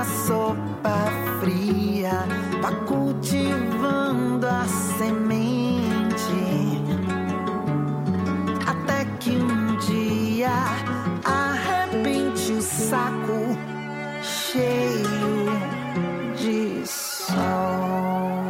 sopa fria, vá cultivando a semente, até que um dia arrebente o saco cheio de sol.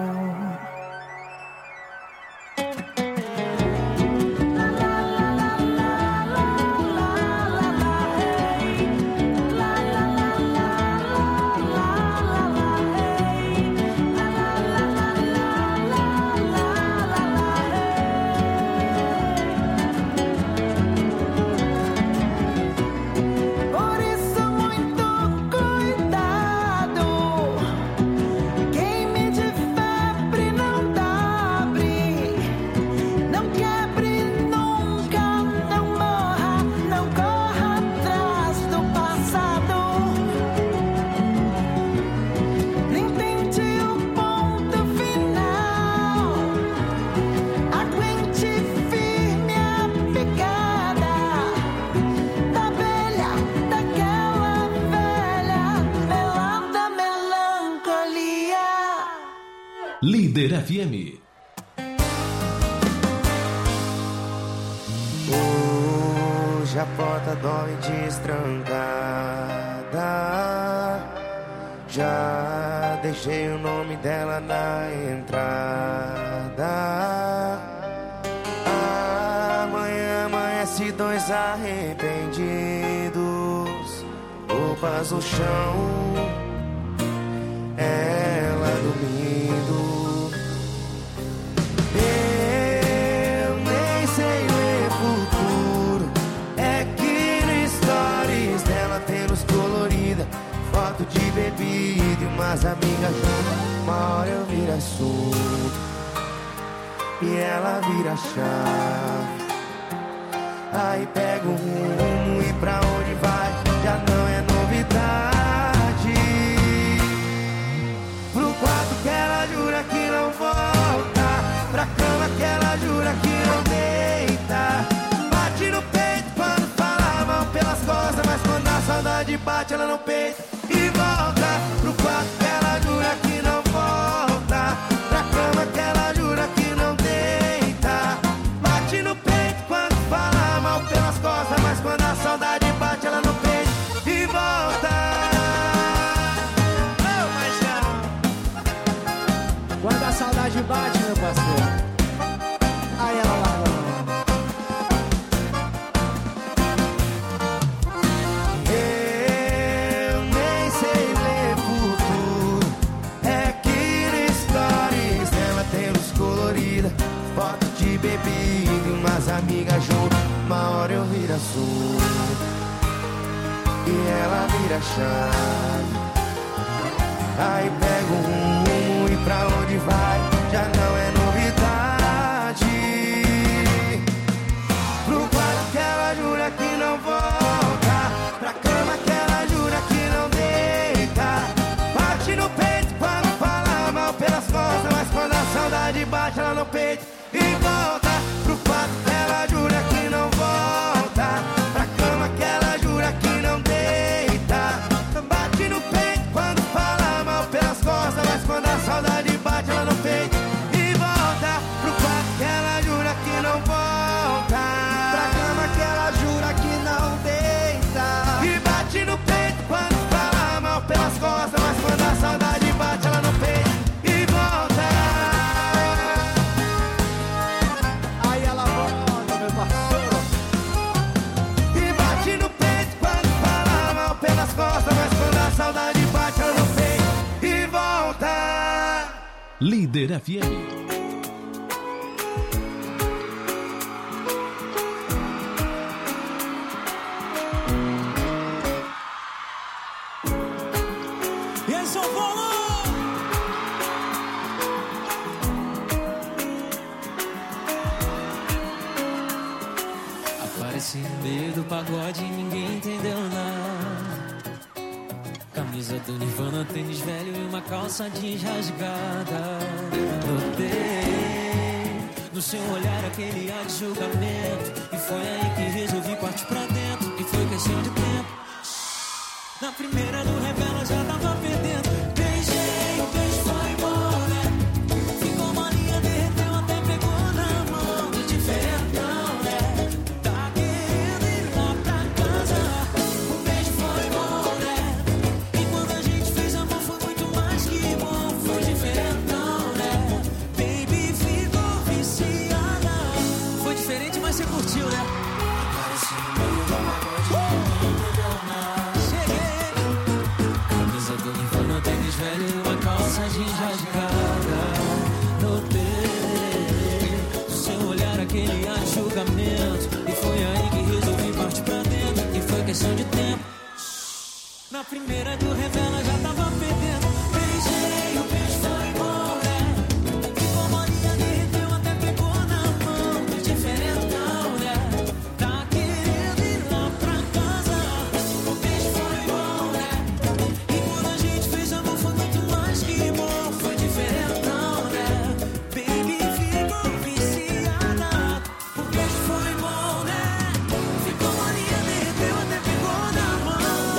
Líder FM. Hoje a porta dorme destrancada, já deixei o nome dela na entrada. Amanhã amanhece dois arrependidos, roupas no chão, ela dormindo. Eu nem sei ler futuro, é que no stories dela tem luz colorida, foto de bebida e umas amigas juntas. Uma hora eu viro assunto e ela vira a chave. Aí pego um rumo e pra onde vai já não é novidade. Pro quarto que ela jura que não volta, pra cama que ela jura que não deita. Bate no peito quando fala mal pelas costas, mas quando a saudade bate ela não peita e volta. Pro quarto que ela jura que não volta, pra cama que ela jura que não deita. Bate no peito quando fala mal pelas costas, mas quando a saudade bate ela não peita e volta. Quando a saudade bate, meu parceiro, aí ela larga. Eu nem sei ler futuro, é que no stories ela tem luz colorida, foto de bebida e umas amigas junto. Uma hora eu viro assunto e ela vira chave. Aí pego um rumo e pra onde vai já não é novidade. Pro quarto que ela jura que não volta, pra cama que ela jura que não deita. Bate no peito quando fala mal pelas costas, mas quando a saudade bate ela no peito e volta. Pro quarto que ela jura que não volta, pra cama que ela jura que não deita. Bate no peito quando fala mal pelas costas, mas quando a saudade bate ela no peito e volta. Pro quarto que ela jura que não volta, pra cama que ela jura que não deita. E bate no peito quando fala mal pelas costas, mas quando a saudade bate ela no peito e volta. Aí ela volta, meu parceiro. E bate no peito quando fala mal pelas costas, mas quando a saudade bate ela no peito e volta. Líder FM. E aí, São Paulo? Apareci no meio do pagode e ninguém entendeu nada. Camisa do Nirvana, tênis velho e uma calça jeans rasgada. Notei no seu olhar aquele ar de julgamento, e foi aí que resolvi partir pra dentro, e foi questão de tempo. Na primeira do revela já tava perdido. Na primeira do revela já tava perdendo. Beijei, o beijo foi bom, né? Ficou molinha, derreteu, até pegou na mão. Diferentão, né? Tá querendo ir lá pra casa. O beijo foi bom, né? E quando a gente fez amor foi muito mais que bom. Foi diferentão, né? Baby, ficou viciada. O beijo foi bom, né? Ficou molinha, derreteu, até pegou na mão.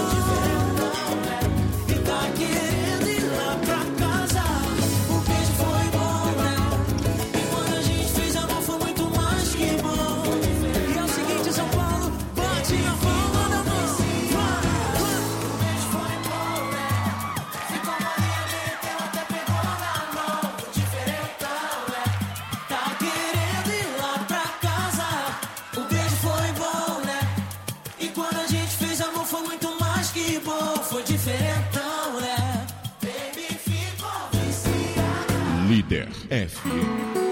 Líder FM.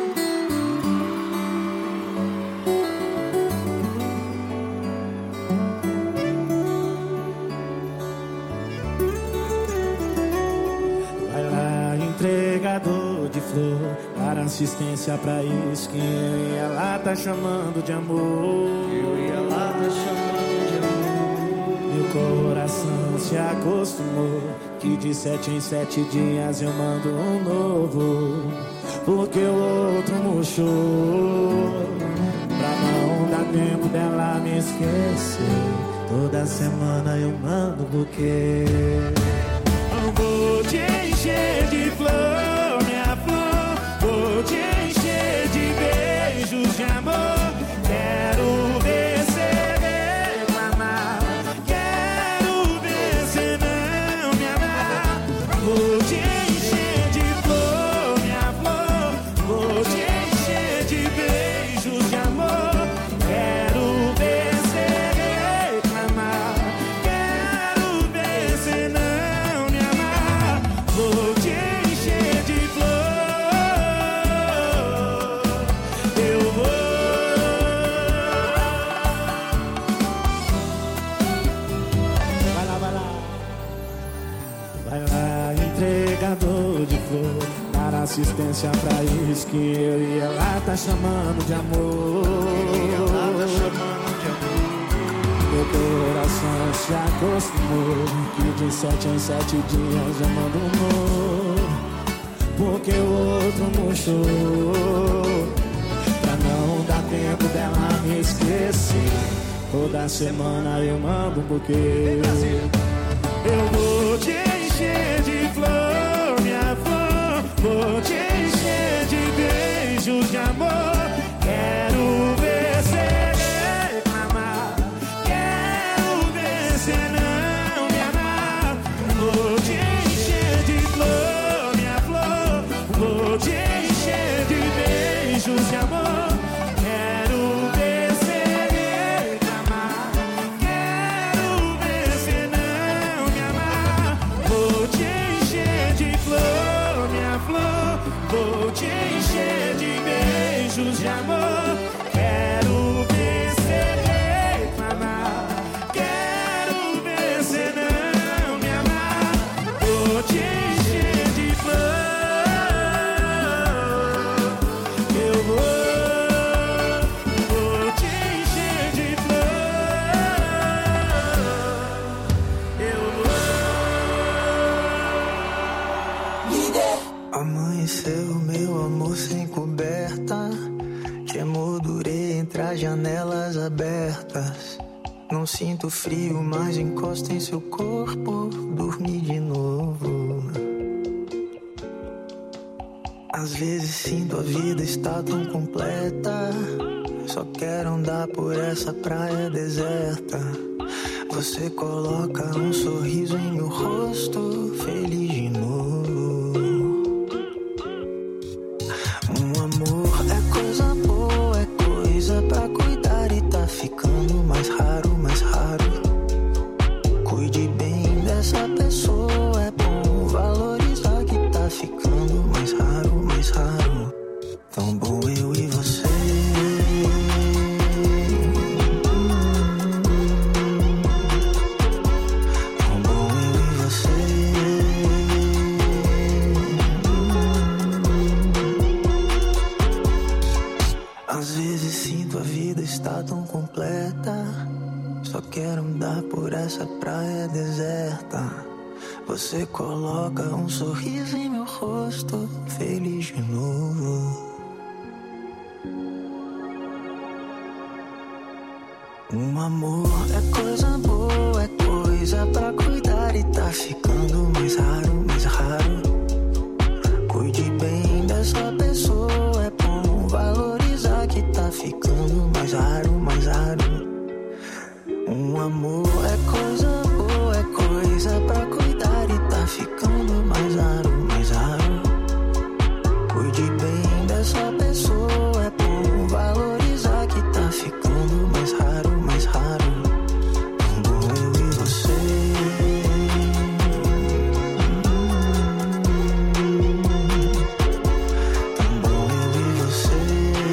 Vai lá, entregador de flor, para assistência pra isso que eu e ela tá chamando de amor. Eu e ela tá chamando de amor. Meu coração se acostumou que de 7 em 7 dias eu mando um novo, porque o outro murchou. Pra não dar tempo dela me esquecer, toda semana eu mando buquê. Eu vou te encher de flor, minha flor. Vou te encher de beijos de amor. Quero ver você reclamar, quero ver você não me amar. Vou te encher de flor, minha flor. Vou te encher de beijos de amor. Quero ver você reclamar, quero ver você não me amar. Vou te encher de flor. Eu vou. Vai lá, vai lá. Vai lá, entregador de flor, dar assistência pra isso que eu e ela tá chamando de amor. Meu coração se acostumou que de 7 em 7 dias eu mando um novo, porque o outro murchou. Pra não dar tempo dela me esquecer, toda semana eu mando um buquê. Eu vou te encher de flor, minha flor. Vou te encher de beijos de amor. Quero ver você reclamar, quero ver você não me amar. Vou te encher de flor, minha flor. Vou te encher de beijos de amor. Quero ver você reclamar, quero ver você não me amar. Vou te encher de flor, minha flor. Vou te encher de beijos de amor. Quero ver você reclamar, quero ver você não me amar. Vou te encher de flor. Eu vou te encher de flor. Eu vou. Amanheceu, meu amor, sem coberta. Te emoldurei entre as janelas abertas. Não sinto frio, mas encosta em seu corpo. Dormi de novo. Às vezes sinto a vida está tão completa. Só quero andar por essa praia deserta. Você coloca um sorriso em meu rosto, feliz de novo. Amor é coisa boa, é coisa pra cuidar e tá ficando mais raro, mais raro. Cuide bem dessa pessoa, é bom valorizar que tá ficando mais raro, mais raro. Tão bom eu e você. Tão bom certa. Você coloca um sorriso em meu rosto, feliz de novo. Um amor é coisa boa, é coisa pra cuidar e tá ficando mais raro, mais raro. Cuide bem dessa pessoa, é bom valorizar que tá ficando mais raro, mais raro. Um amor é coisa boa, é coisa pra cuidar e tá ficando mais raro, mais raro. Cuide bem dessa pessoa, é bom valorizar que tá ficando mais raro, mais raro. Tão bom eu e você. Tão bom eu e você.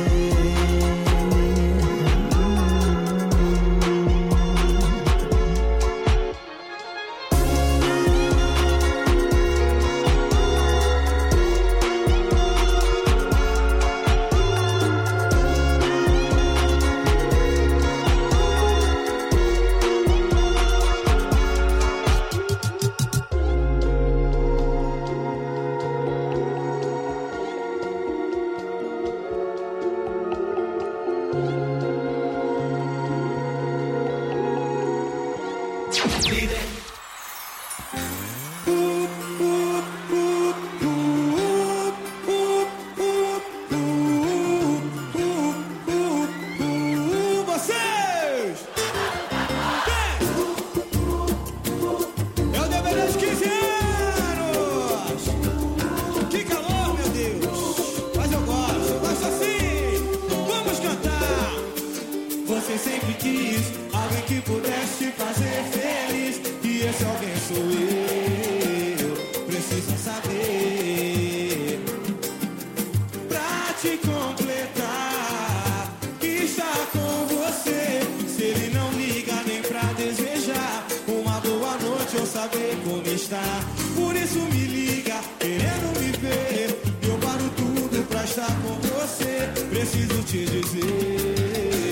Você sempre quis alguém que pudesse te fazer feliz, e esse alguém sou eu. Precisa saber pra te completar que está com você. Se ele não liga nem pra desejar uma boa noite ou saber como está, por isso me liga querendo me ver. Eu paro tudo pra estar com você. Preciso te dizer.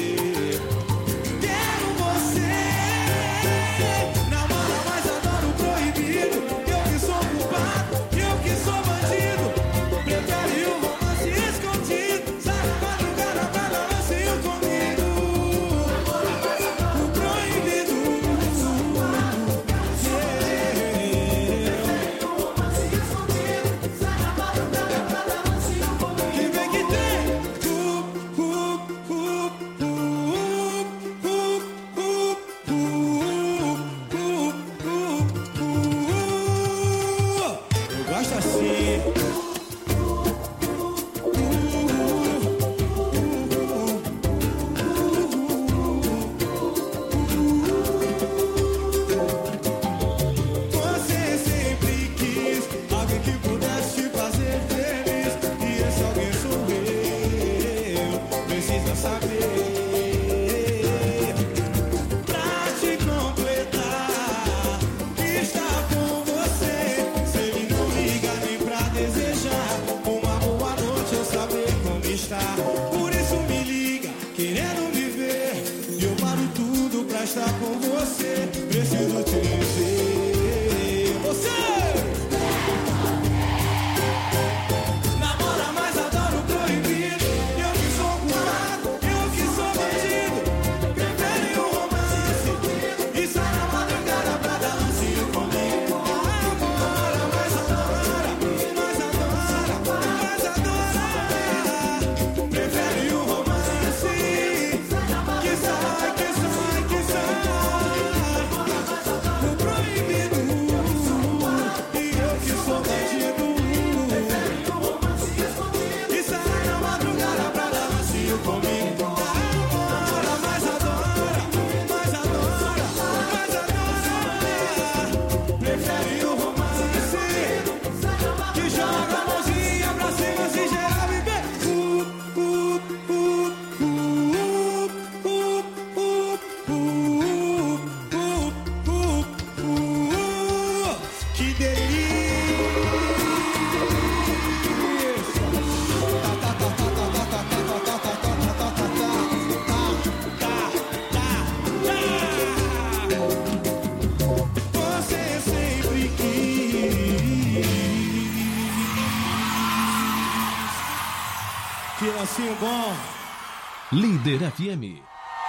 Por isso me liga, querendo me ver. E eu paro tudo pra estar com você. Preciso te dizer. Você namora, mas adoro proibido. Eu que sou culpado, eu que sou bandido. Prefere um romance e sai na madrugada pra dar lancinho comigo. Namora, mas adora, mas adora, mas adora. Prefere o romance que sai, que sai, que sai. O proibido e eu que sou bandido. E sai na madrugada pra dar lancinho comigo. Namora, mas adora, mas adora, mas adora. Prefere o romance que joga a mãozinha pra cima se gerar viver. Que delícia! Você negocinho bom. Líder FM.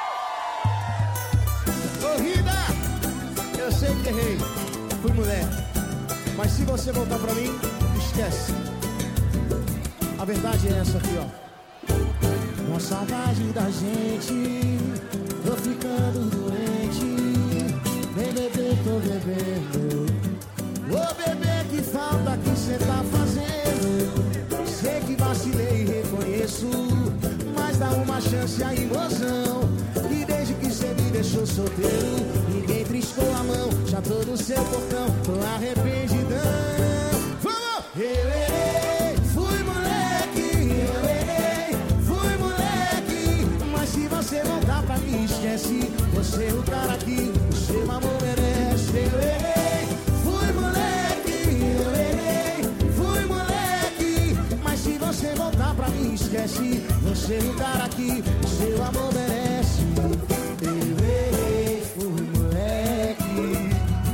Corrida! Eu sei que errei, fui mulher. Mas se você voltar pra mim, esquece. A verdade é essa aqui, ó. Com saudade da gente, tô ficando doente. Vem beber, tô bebendo. Ô bebê, que falta que cê tá fazendo. Sei que vacilei e reconheço, mas dá uma chance aí, mozão. E desde que cê me deixou solteiro, ninguém triscou a mão. Já tô no seu portão, tô arrependidão. Vamos! Eu errei, fui moleque. Eu errei, fui moleque. Mas se você voltar pra mim, esquece. Você é o cara que o seu amor merece. Eu errei, fui moleque. Eu errei, fui moleque. Mas se você voltar pra mim, esquece. Você é o cara que o seu amor merece. Eu errei, fui moleque.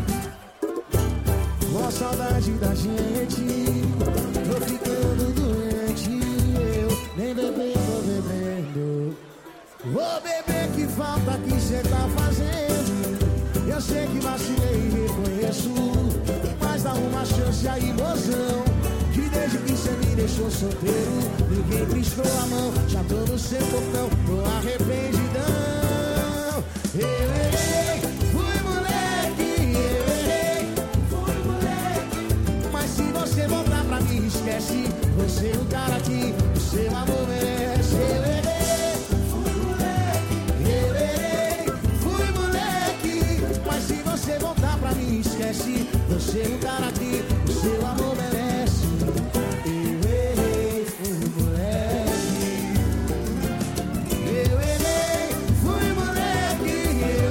Com saudade da gente, tô ficando doente. Eu nem beber, tô bebendo. Ô bebê, que falta que cê tá fazendo. Eu sei que vacilei e reconheço, mas dá uma chance aí, mozão. Que desde que cê me deixou solteiro, ninguém triscou a mão. Já tô no seu portão, tô arrependidão. Eu errei, fui moleque. Eu errei, fui moleque. Mas se você voltar pra mim, esquece. Você é o cara que o seu amor merece. Eu errei, fui moleque. Eu errei, fui moleque. Mas se você voltar pra mim, esquece. Você é o cara que o seu amor merece. Eu errei, fui moleque. Eu errei, fui moleque. Eu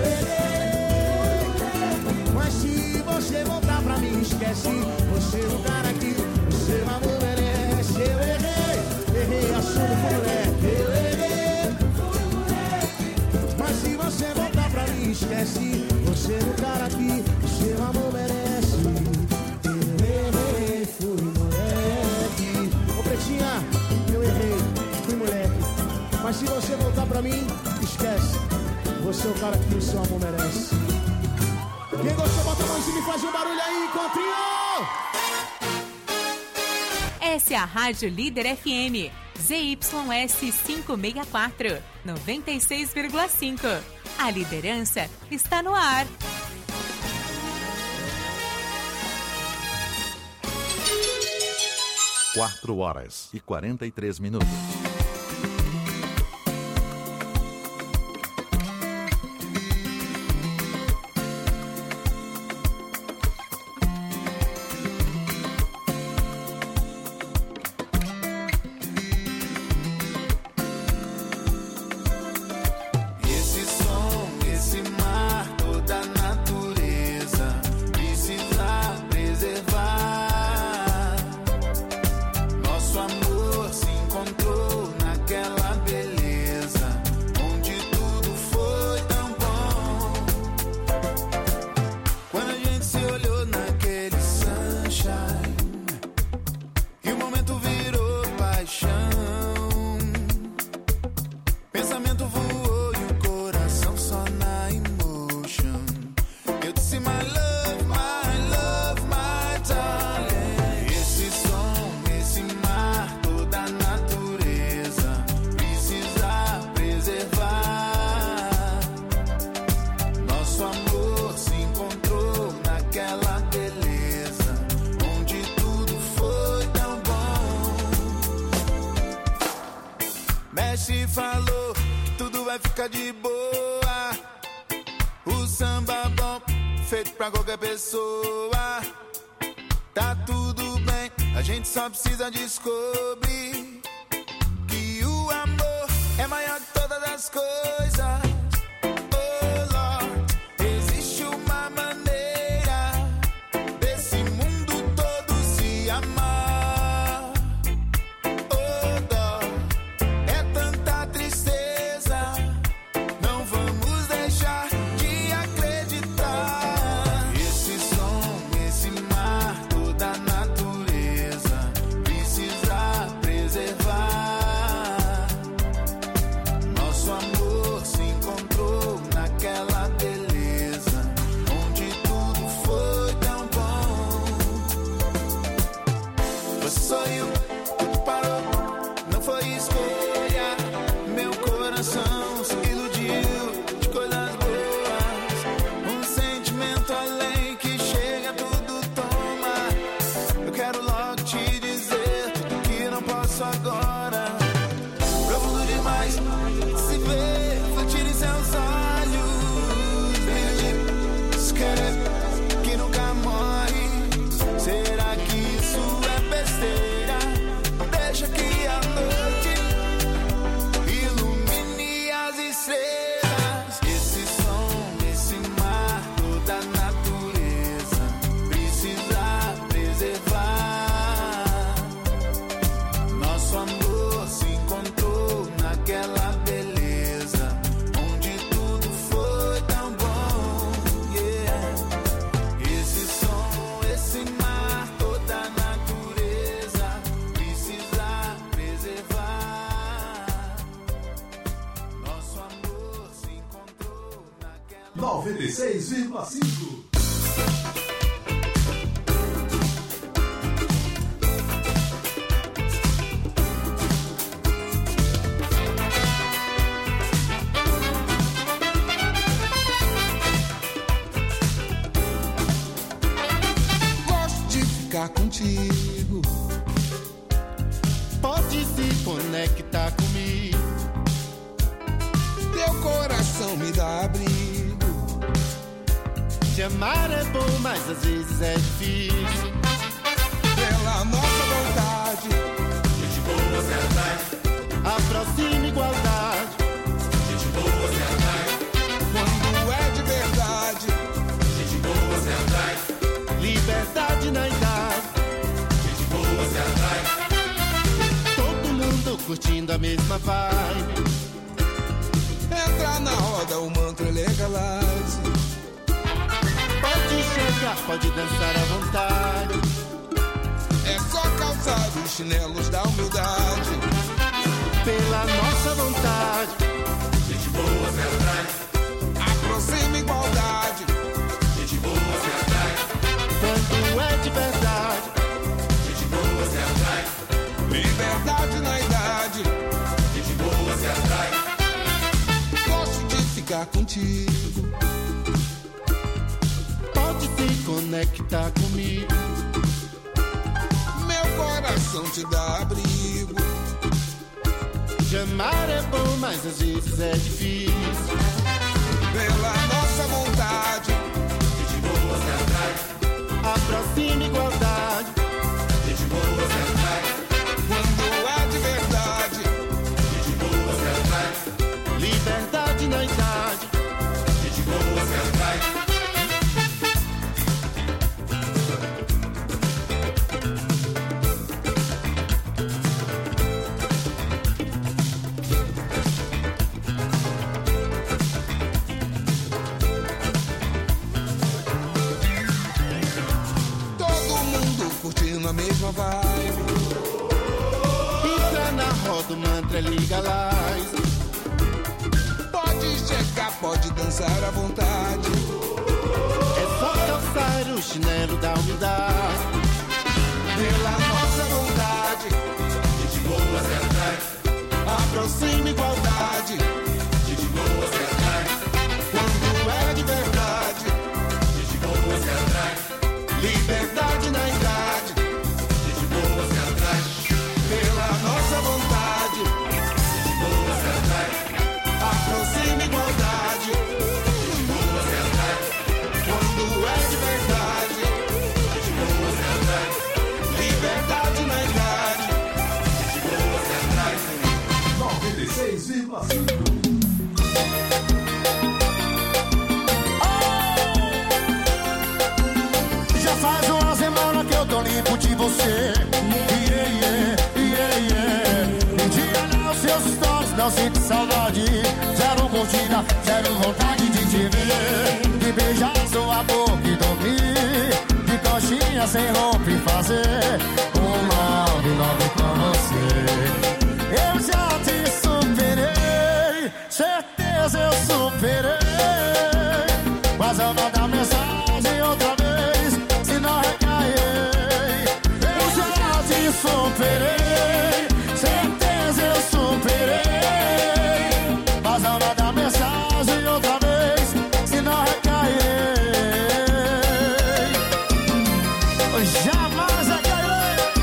errei. Mas se você voltar pra mim, esquece. Você é o cara que o seu amor merece. Eu errei, errei, assumo, fui moleque. Eu errei, fui moleque. Mas se você voltar pra mim, esquece. Você é o cara que o seu amor merece. Eu errei, fui moleque. Ô Pretinha, eu errei, fui moleque. Mas se você voltar pra mim, esquece. Você é o cara que o seu amor merece. Quem gostou, bota a mão em cima e faz um barulho aí, encontrinho! Essa é a Rádio Líder FM, ZYS 564, 96,5. A liderança está no ar. Quatro horas e 43 minutos. Esse som, esse mar, toda a natureza precisa preservar. Nosso amor se encontrou naquela beleza, onde tudo foi tão bom. Quando a gente se olhou naquele sunshine, e o momento virou paixão. Pensamento voou e o coração só na emotion. Eu disse my love, my darling. Esse som, esse mar, toda a natureza precisa preservar. Nosso amor se encontrou naquela beleza, onde tudo foi tão bom. Mestre falou, tudo vai ficar de boa. O samba bom, feito pra qualquer pessoa. Tá tudo bem, a gente só precisa descobrir que o amor é maior que todas as coisas. Oh Lord, existe uma maneira desse mundo todo se amar. Oh dó, é tanta tristeza, não vamos deixar de acreditar. Esse som, esse mar, toda a natureza precisa preservar. 96,5. Contigo, pode se conectar comigo. Teu coração me dá abrigo. Te amar é bom, mas às vezes é difícil. Pela nossa vontade, gente boa se atrai. Aproxima igualdade, gente boa se atrai. Quando é de verdade, gente boa se atrai. Liberdade na idade, gente boa se atrai. Todo mundo curtindo a mesma vibe. Entra na roda, o mantra legalize. Pode chegar, pode dançar à vontade. É só calçar os chinelos da humildade. Pela nossa vontade, gente boa se atrai. Aproxima igualdade, gente boa se atrai. Quando é de verdade, gente boa se atrai. Liberdade na idade, gente boa se atrai. Gosto de ficar contigo. Pode se conectar comigo. Meu coração te dá abrigo. Te amar é bom, mas às vezes é difícil. Pela nossa vontade, gente boa se atrai. Aproxima igualdade, gente boa se atrai. Quando é de verdade, gente boa se atrai. Liberdade na idade, gente boa se atrai. A mesma vibe. Entra na roda, o mantra legalize. Pode chegar, pode dançar à vontade. É só calçar o chinelo da humildade. Pela nossa vontade, gente boa se atrai. Aproxima igualdade, gente boa se atrai. Quando é de verdade, gente boa se atrai. Liberdade na idade, boa se atrai. Pela nossa vontade, gente boa se atrai. Aproxima igualdade, gente boa se atrai. Quando é de verdade, gente boa se atrai. Liberdade na idade, gente boa se atrai. 96,5. Já faz uma semana que eu tô limpo de você. De olhar os seus stories, não sinto saudade. Zero curtida, zero vontade de te ver. De beijar sua boca e dormir. De coxinha sem roupa e fazer um love com você. Eu já te superei, certeza eu superei. Mas eu vou dar mensagem outra vez, se não recairei. Eu já te superei, certeza eu superei. Mas não vai dar mensagem outra vez, se não recairei. Jamais recairei.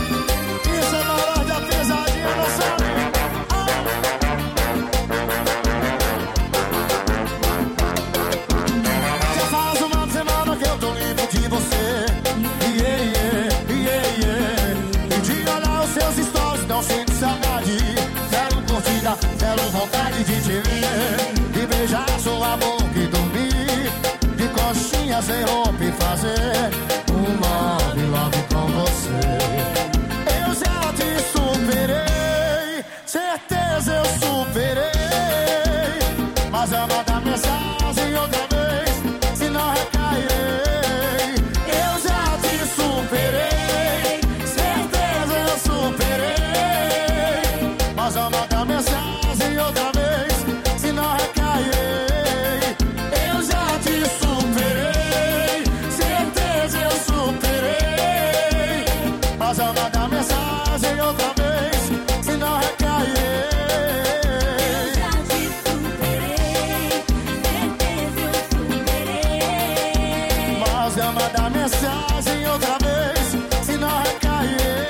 outra vez, se não recair.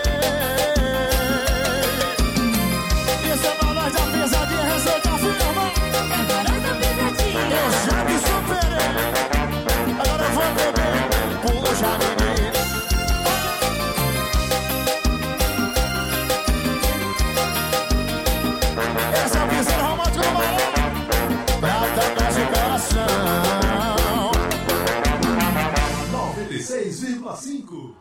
Isso é maldade, a pesadinha, receita firma. Eu já me superei, agora eu vou beber. Puxa, menina. Essa é a piscina romântica do Maranhão, pra tocar seu coração. 96,5.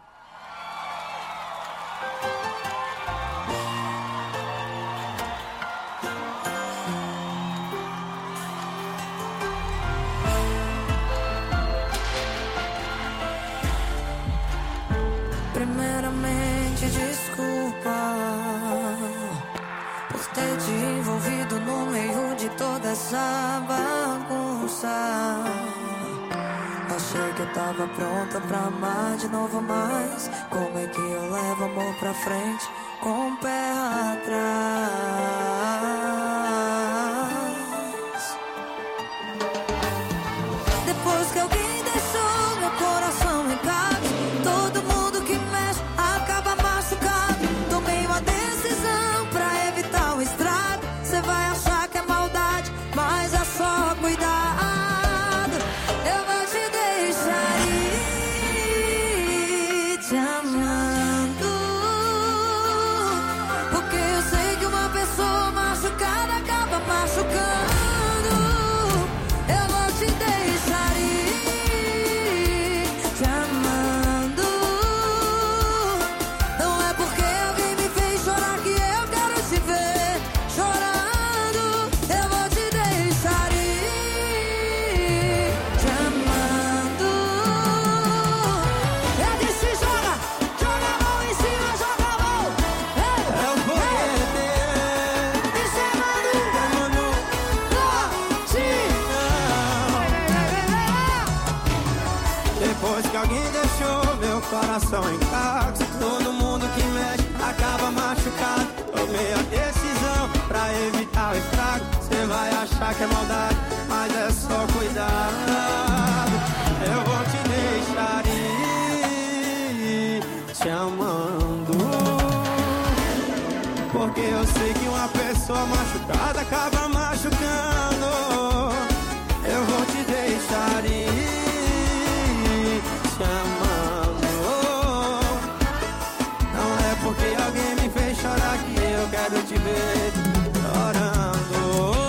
Primeiramente, desculpa por ter te envolvido no meio de toda essa bagunça. Achei que eu tava pronta pra amar de novo, mas como é que eu levo amor pra frente com o pé atrás? Depois que alguém deixou meu coração em casa, todo mundo que mexe acaba machucado. Tomei uma decisão pra evitar o estrago. Cê vai achar que é maldade, mas é só cuidado. Eu vou te deixar ir te amando, porque eu sei que uma pessoa machucada acaba machucando. Eu vou te deixar ir te amando. Não é porque alguém me fez chorar que eu quero te ver chorando. Eu vou te deixar ir te amando. Eu disse joga, joga a mão em cima, joga a mão. Eu vou querer E chamando Depois que alguém deixou meu coração em casa, todo mundo que mexe acaba machucado. Tomei a decisão pra evitar o estrago. Cê vai achar que é maldade, mas é só cuidado. Eu vou te deixar ir te amando, porque eu sei que uma pessoa machucada acaba machucando. Eu vou te deixar ir te amando. Não é porque alguém me fez chorar que eu quero te ver chorando.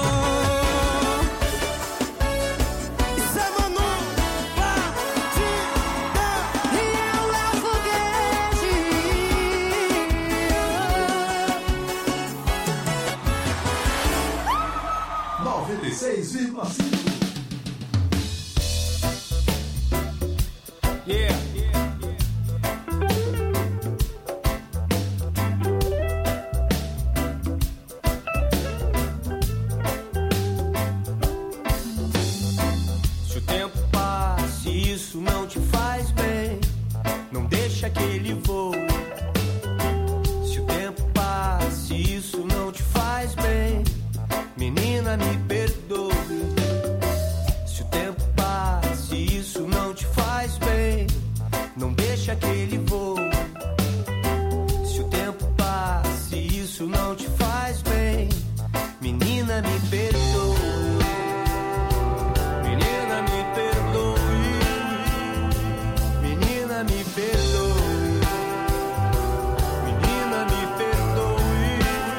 Isso é Manu, batida. e eu é foguete. 96,5. Yeah. Se o tempo passa e isso não te faz bem, não deixa que ele voe. Se o tempo passa e isso não te faz bem, menina, me perdoe. Se o tempo passa e isso não te faz bem, não deixa que ele voe. Se o tempo passa e isso não te faz bem, menina, me perdoe. Menina, me perdoe. Menina, me perdoe. Menina, me perdoe.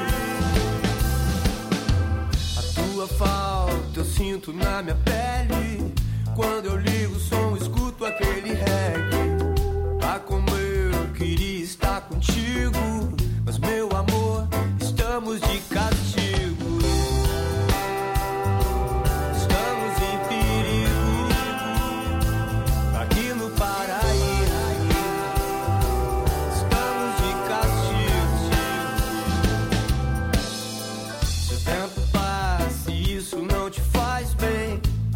A tua falta eu sinto na minha pele. Quando eu ligo o som, escuto aquele reggae. Ah, como eu queria estar contigo, mas meu amor, estamos de castigo. Estamos em perigo aqui no paraíso. Estamos de castigo. Se o tempo passa e isso não te faz bem,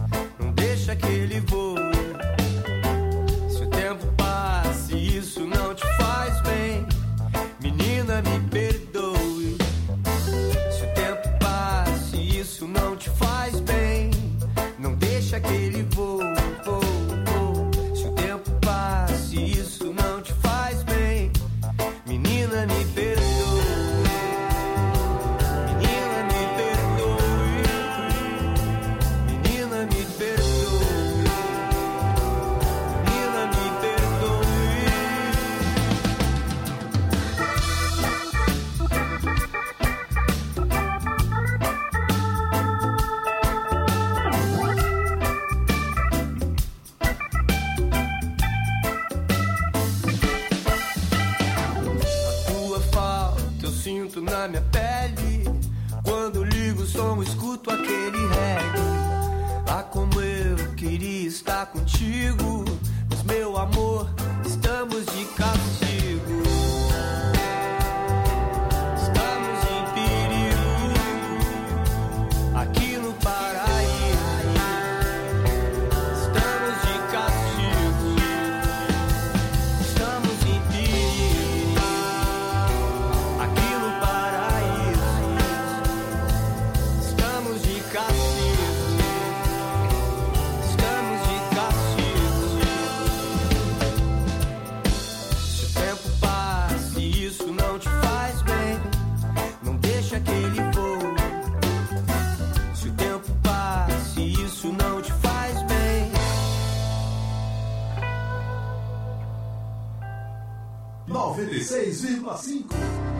96,5.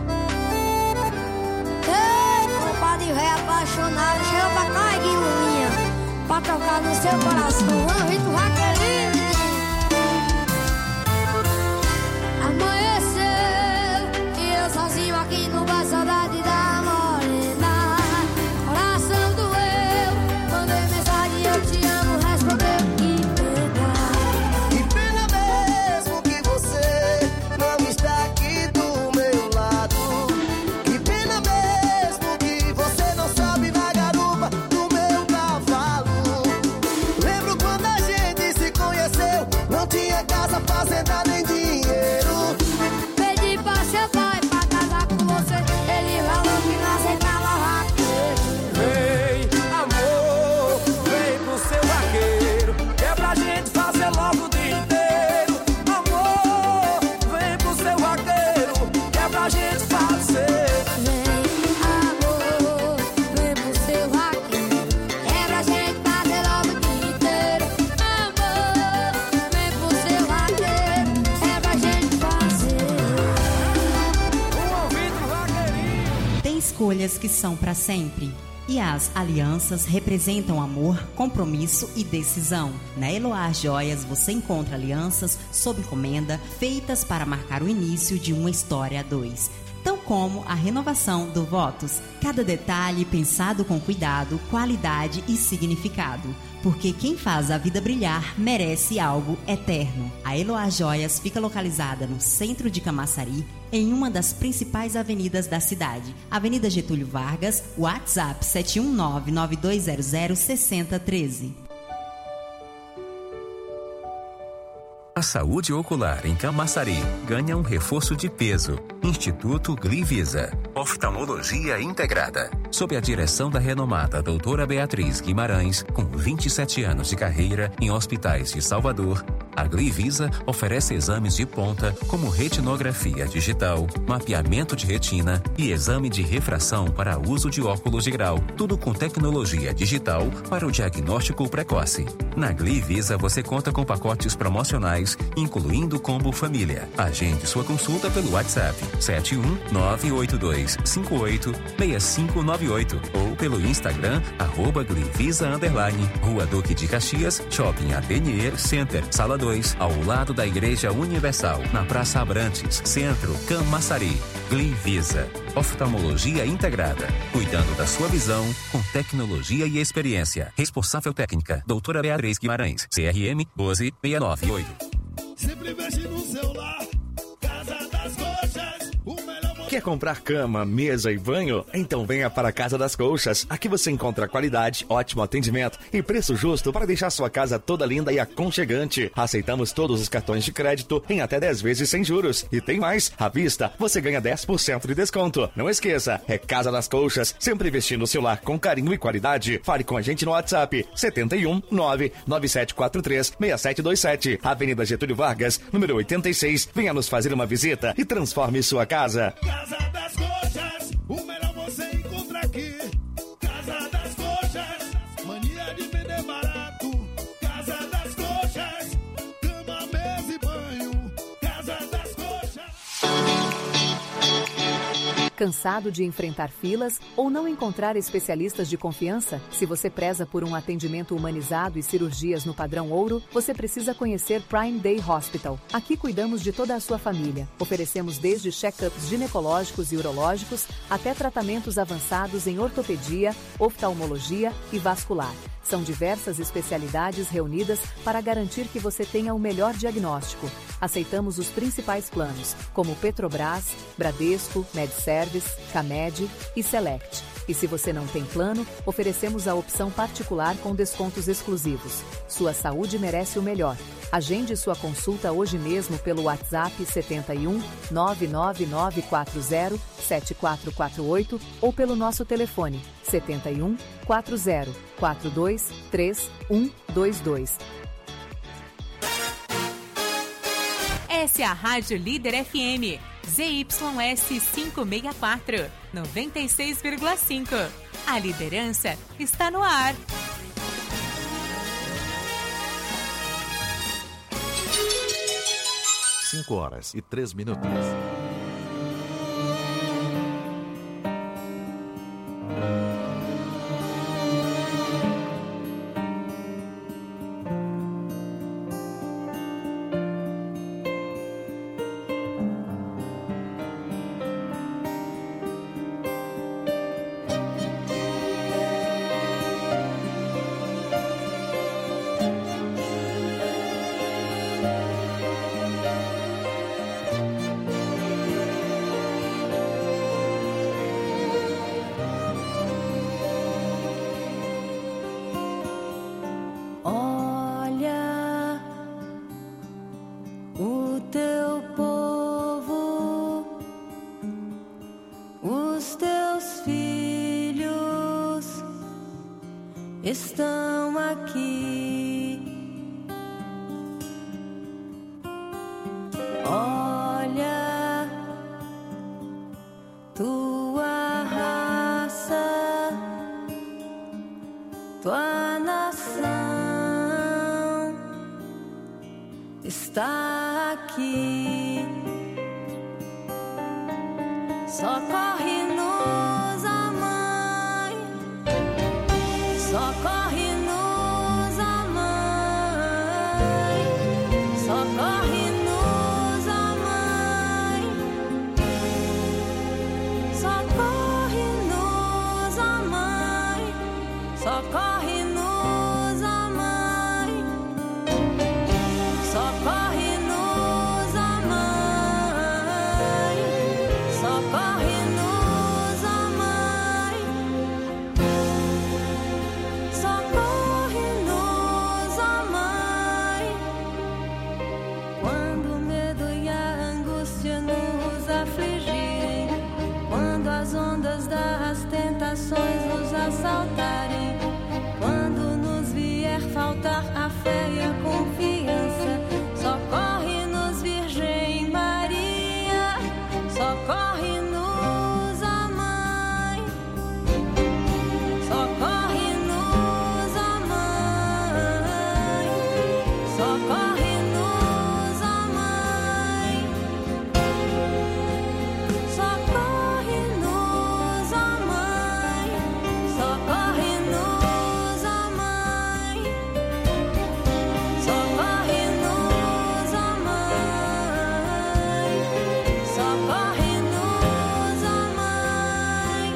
Ei, compadre velho apaixonado, chega pra cá, Guilherminha, pra tocar no seu coração. Vamos, Vitor Vaqueirinho. Amanheceu e eu sozinho aqui no bar, saudade da morena. Coração doeu, mandei mensagem, eu te amo, respondeu que pena. Que pena mesmo que você não está aqui do meu lado. Que pena mesmo que você não sobe na garupa do meu cavalo. Lembro quando a gente se conheceu, não tinha casa, fazenda nem dinheiro. Pedi pra seu pai pra casar com você, ele falou que não aceitava vaqueiro. Vem, amor, vem pro seu vaqueiro, que é pra gente fazer logo o dia inteiro. Amor, vem pro seu vaqueiro, que é pra gente fazer. Vem, amor, vem pro seu vaqueiro, é pra gente fazer logo o dia inteiro. Amor, vem pro seu vaqueiro, é pra gente fazer. Um ouvido vaqueirinho. Tem escolhas que são para sempre. E as alianças representam amor, compromisso e decisão. Na Eloá Joias você encontra alianças sob encomenda feitas para marcar o início de uma história a dois. Tão como a renovação do Votos. Cada detalhe pensado com cuidado, qualidade e significado. Porque quem faz a vida brilhar merece algo eterno. A Eloá Joias fica localizada no centro de Camaçari, em uma das principais avenidas da cidade. Avenida Getúlio Vargas, WhatsApp 719-9200-6013. A saúde ocular em Camaçari ganha um reforço de peso. Instituto Glivisa. Oftalmologia integrada. Sob a direção da renomada doutora Beatriz Guimarães, com 27 anos de carreira em hospitais de Salvador, a Glivisa oferece exames de ponta como retinografia digital, mapeamento de retina e exame de refração para uso de óculos de grau. Tudo com tecnologia digital para o diagnóstico precoce. Na Glivisa você conta com pacotes promocionais, incluindo combo família. Agende sua consulta pelo WhatsApp 71982586598 ou pelo Instagram @Glivisa_, Rua Duque de Caxias, Shopping Atelier Center, Sala 2, ao lado da Igreja Universal, na Praça Abrantes, Centro, Camaçari. Glivisa. Oftalmologia integrada. Cuidando da sua visão com tecnologia e experiência. Responsável técnica, doutora Beatriz Guimarães. CRM 12698. Sempre mexe no celular, Casa das Coxas, o melhor. Quer comprar cama, mesa e banho? Então venha para a Casa das Colchas. Aqui você encontra qualidade, ótimo atendimento e preço justo para deixar sua casa toda linda e aconchegante. Aceitamos todos os cartões de crédito em até 10 vezes sem juros. E tem mais, à vista você ganha 10% de desconto. Não esqueça, é Casa das Colchas, sempre vestindo o seu lar com carinho e qualidade. Fale com a gente no WhatsApp 71997436727, Avenida Getúlio Vargas, número 86. Venha nos fazer uma visita e transforme sua casa. Casa das Coxas, o melhor você encontra aqui. Casa das Coxas, mania de vender barato. Casa das Coxas, cama, mesa e banho. Casa das Coxas. Cansado de enfrentar filas ou não encontrar especialistas de confiança? Se você preza por um atendimento humanizado e cirurgias no padrão ouro, você precisa conhecer Prime Day Hospital. Aqui cuidamos de toda a sua família. Oferecemos desde check-ups ginecológicos e urológicos até tratamentos avançados em ortopedia, oftalmologia e vascular. São diversas especialidades reunidas para garantir que você tenha o melhor diagnóstico. Aceitamos os principais planos, como Petrobras, Bradesco, MedService, Camed e Select. E se você não tem plano, oferecemos a opção particular com descontos exclusivos. Sua saúde merece o melhor. Agende sua consulta hoje mesmo pelo WhatsApp 71 99940 7448 ou pelo nosso telefone 71 40 42 3122. Essa é a Rádio Líder FM, ZYS 564, 96,5. A liderança está no ar. 5h03. Olha o teu povo, os teus filhos estão aqui. Olha tua raça, tua nação está aqui. Socorre-nos, a mãe. Socorre-nos, a mãe. Socorre-nos, a mãe. Socorre-nos, a mãe. Socorre-nos, a mãe. Socorre-nos, a mãe. Socorre-nos, a mãe. Socorre-nos, a mãe. Quando o medo e a angústia nos afligirem, quando as ondas das tentações nos assaltarem, quando nos vier faltar a fé e a confiança, socorre-nos, Virgem Maria. Socorre-nos, a mãe. Socorre-nos, a mãe. Socorre-nos, a mãe. Socorre-nos, a mãe. Socorre-nos, a mãe. Socorre-nos, a mãe. Socorre-nos, a mãe.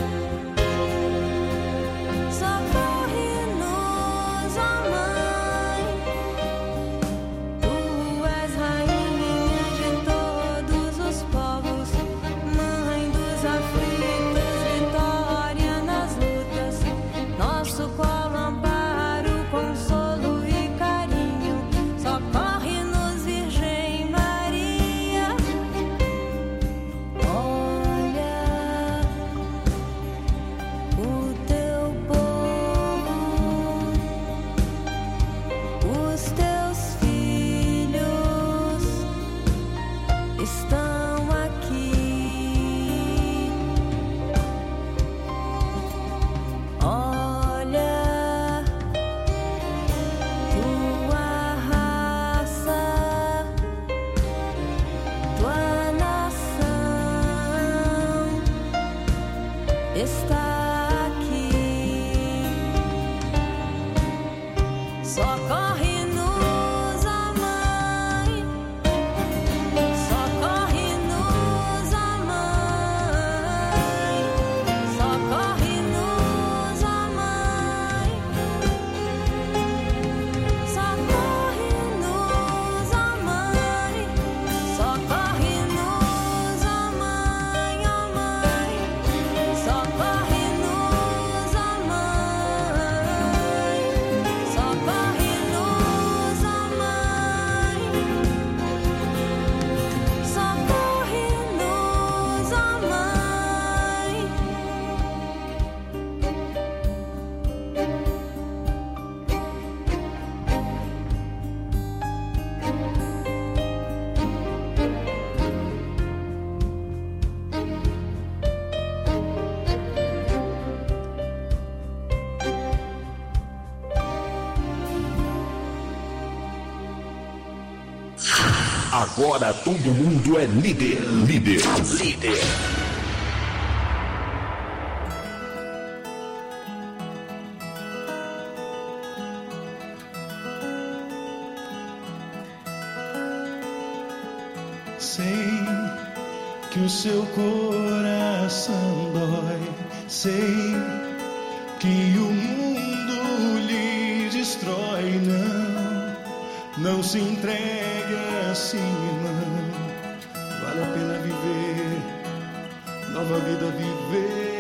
Socorre-nos, a mãe. Tu és rainha de todos os povos, mãe dos aflitos, vitória nas lutas, nosso colo, amparo, consolo e carinho. Socorre-nos, Virgem Maria. Olha o teu povo, os teus filhos estão aqui. Olha tua raça, tua nação está aqui. Socorre-nos, a mãe. Socorre-nos, Agora todo mundo é líder. Líder. Líder. Sei que o seu coração dói. Sei que o mundo lhe destrói. Não se entregue assim, não. Vale a pena viver, nova vida viver.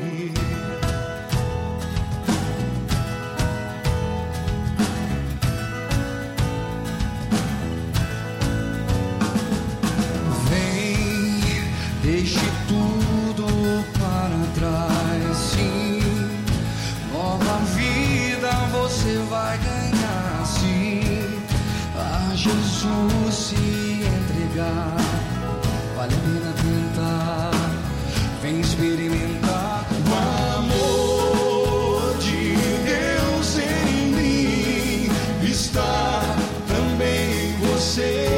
Vem, deixe tudo para trás, sim. Nova vida você vai ganhar, sim. A Jesus se entregar, vale a pena tentar. Vem experimentar o amor de Deus em mim. Está também em você.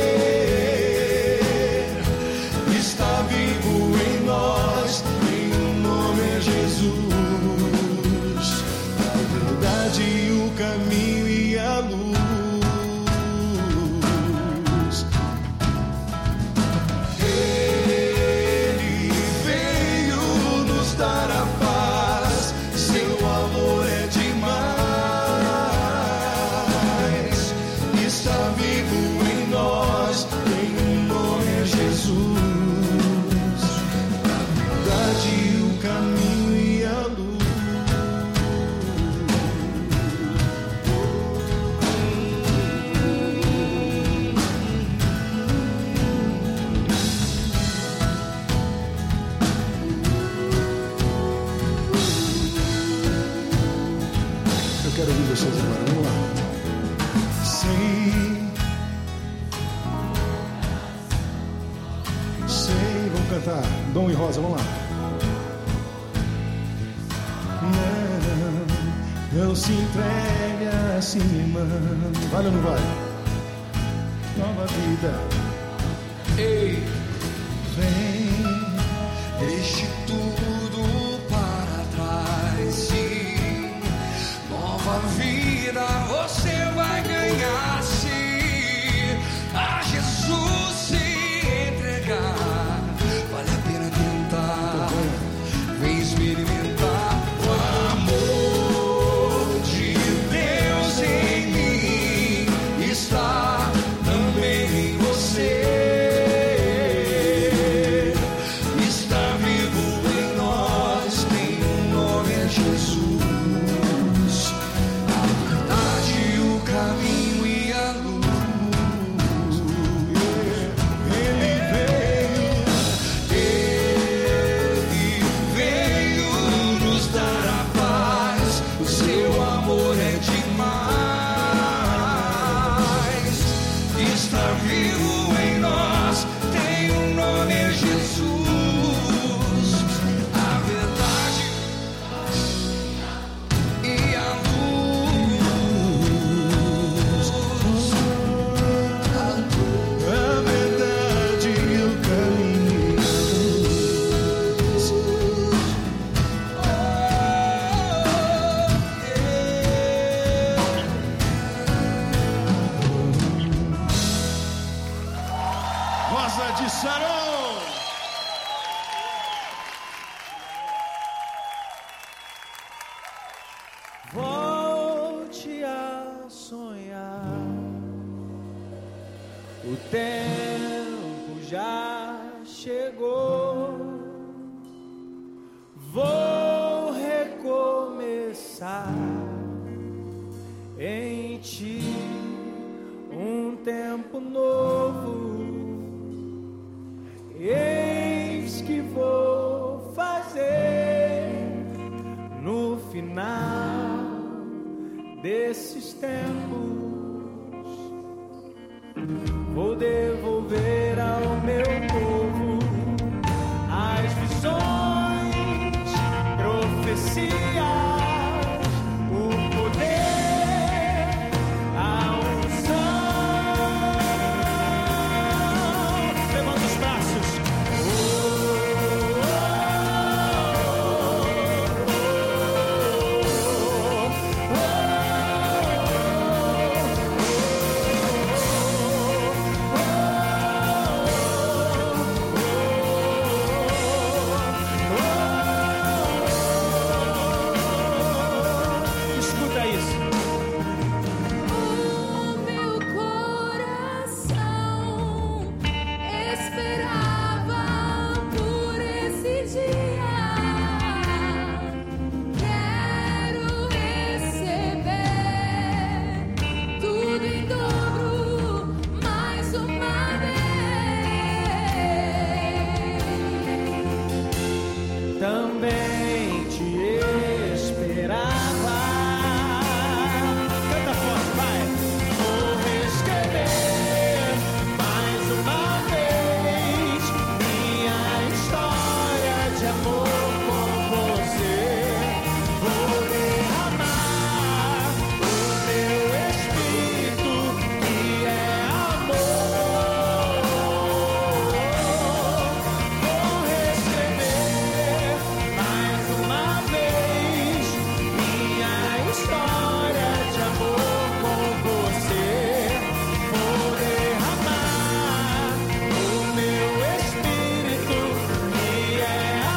Está vivo em nós, em nome é Jesus. A verdade, o caminho e a luz. Dom e Rosa, vamos lá. Não se entregue assim, mano. Vale ou não vale? Nova vida. Ei, vem, deixe tudo para trás, sim. Nova vida você vai ganhar, sim. A Jesus se entregar, vale a pena tentar. Vem experimentar o amor de Deus em mim. Está também em você. Está vivo em nós, tem um nome, é Jesus. A verdade, o caminho e a luz. Volte a sonhar, o tempo já chegou. Vou recomeçar em ti um tempo novo. Eis que vou fazer no final desses tempos. Vou devolver ao meu povo as visões, profecias, o poder, a unção. também te esperava. Canta forte, vai. Vou reescrever mais uma vez minha história de amor com você. Vou derramar o meu espírito que é amor. Vou reescrever mais uma vez minha história de amor com você. Vou derramar o meu espírito que é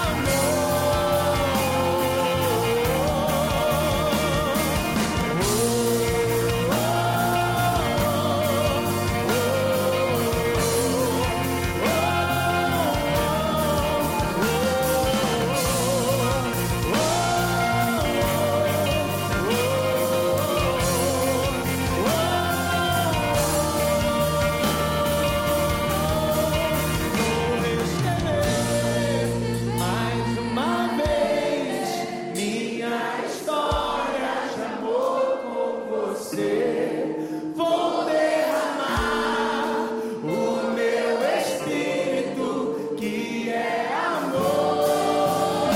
mais uma vez minha história de amor com você. Vou derramar o meu espírito que é amor.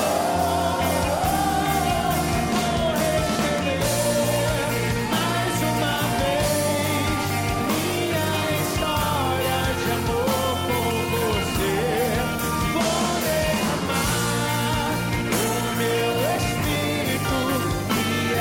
Vou reescrever mais uma vez minha história de amor com você. Vou derramar o meu espírito que é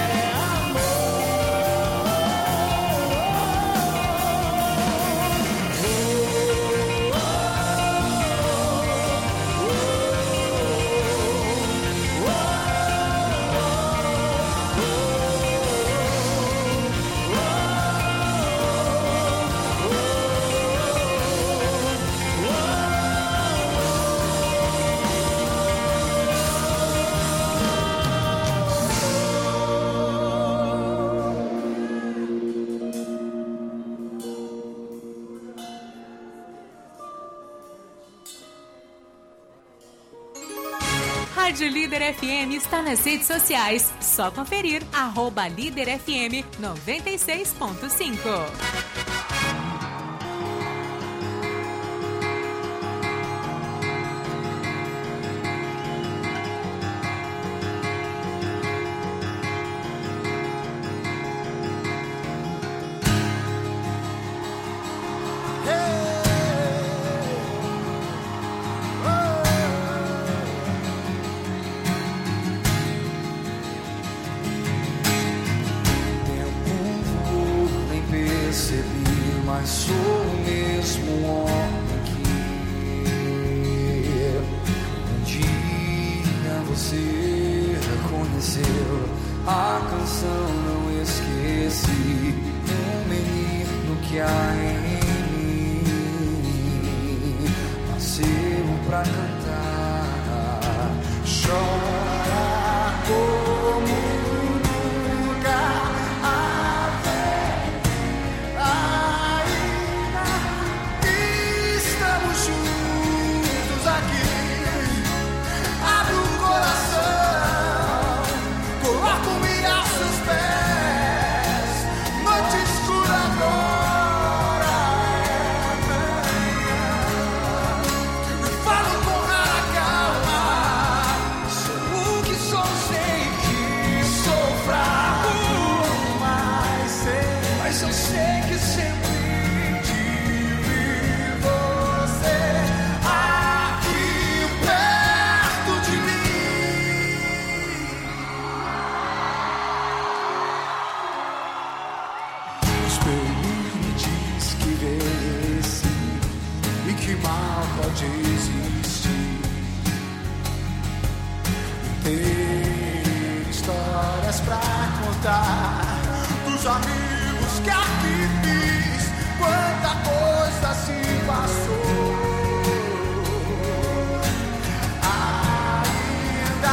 Rádio Líder FM está nas redes sociais. Só conferir @Líder FM 96.5. Nem percebi, mas sou o mesmo homem que um dia você reconheceu. A canção não esqueci, um menino que há em mim nasceu pra cantar. Chora como nunca ainda estamos juntos aqui. Abre o coração, coloco-me aos seus pés. Noite escura agora é manhã. Falo com rara calma, sou o que sou, sei que sou fraco, mas eu sei que sempre tive você aqui perto de mim. O espelho me diz que venci e que mal pode existir. Ter histórias pra contar dos amigos que aqui fiz. Quanta coisa se passou. Ainda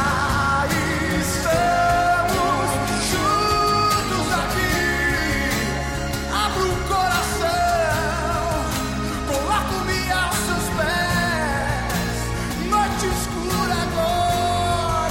estamos juntos aqui. Abro o coração, coloco-me aos seus pés. Noite escura agora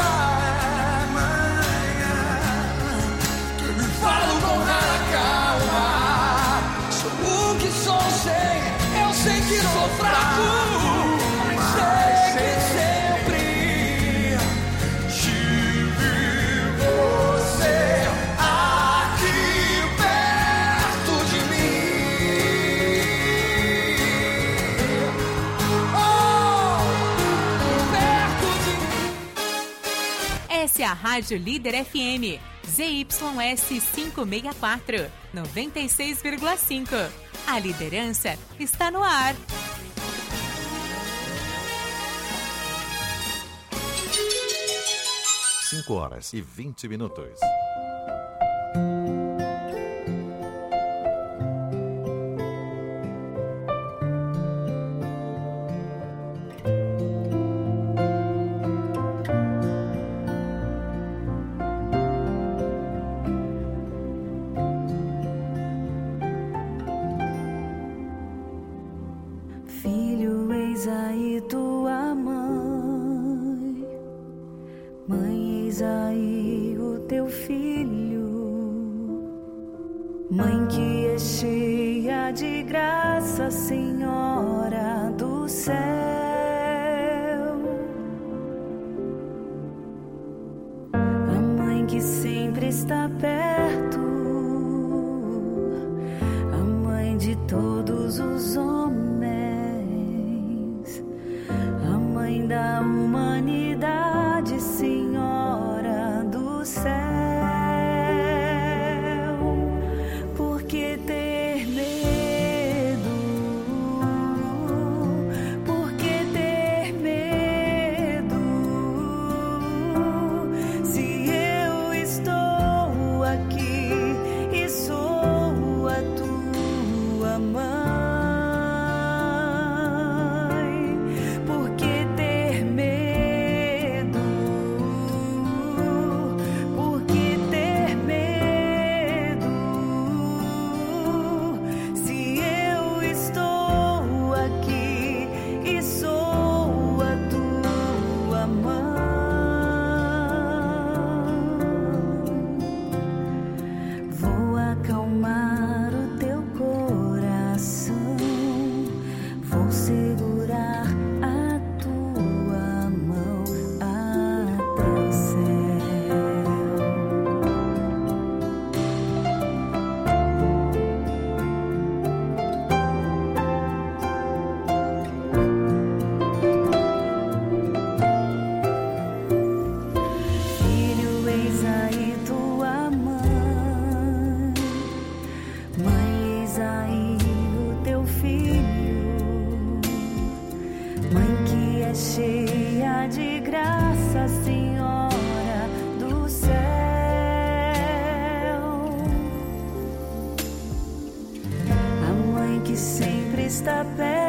Sintonize a Rádio Líder FM. ZYS 564, 96,5. A liderança está no ar. 5h20. Filho, eis aí tua mãe. Mãe, eis aí o teu filho. Mãe que é cheia de graça, Senhora do céu. A mãe que sempre está perto, a mãe de todos os homens, a mãe da humanidade, Senhora do céu. Por que ter medo? Por que ter medo? Se eu estou aqui e sou a tua mãe. Por que ter medo? Por que ter medo? Se eu estou aqui e sou a tua mãe. Vou acalmar o teu coração, vou segurar a tua mão até o céu. Filho, eis aí tua mãe. Mãe, eis aí o teu filho. Mãe que é cheia de graça, Senhora do céu. A mãe que sempre está perto,